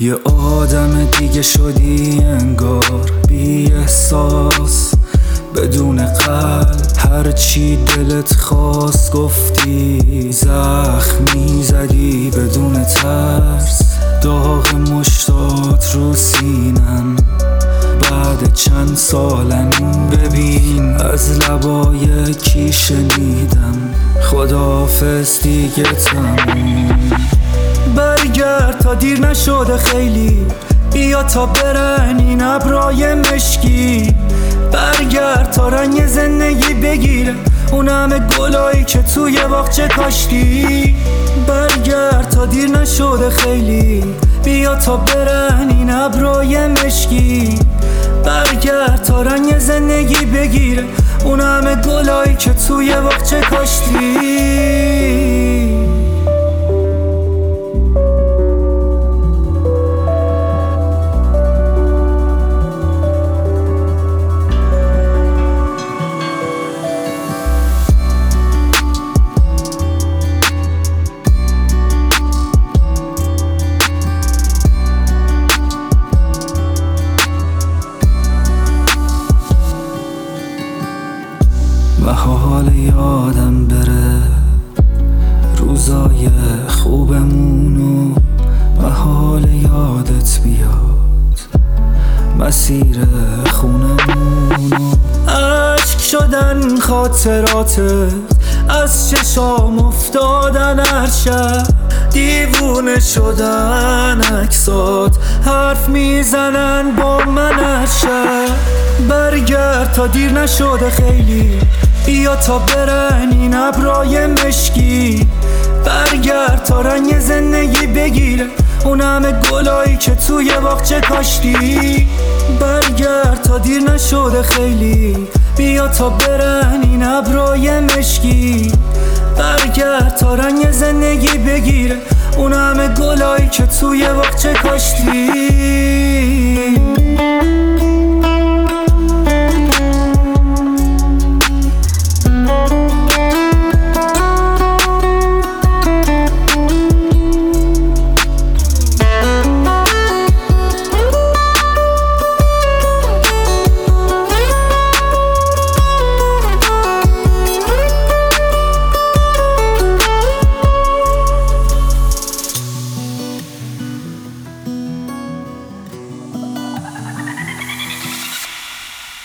یه آدم دیگه شدی انگار، بی احساس بدون قلب. هر چی دلت خواست گفتی، زخمی زدی بدون ترس. داغ مشتات رو سینم بعد چند سالم. ببین از لبای کی شنیدم خداحافظ دیگه تموم. برگرد تا دیر نشده خیلی، بیا تا برن این ابرای مشکی. برگرد تا رنگ زندگی بگیره اون همه گلایی که توی باغچه کاشتی. برگرد تا دیر نشده خیلی، بیا تا برن این ابرای مشکی. برگرد تا رنگ زندگی بگیره اون همه گلایی که توی باغچه کاشتی. محال یادم بره روزای خوبمونو، محال یادت بیاد مسیر خونمونو. عشق شدن خاطراتت از چشام افتادن هر شب. دیوونه شدن عکسات حرف میزنن با من هر شب. برگرد تا دیر نشده خیلی، بیا تا برن این ابرای مشکی. برگرد تا رنگ زندگی بگیره اون همه گلایی که توی باغچه کاشتی. برگرد تا دیر نشده خیلی، بیا تا برن این ابرای مشکی. برگرد تا رنگ زندگی بگیره اون همه گلایی که توی باغچه کاشتی.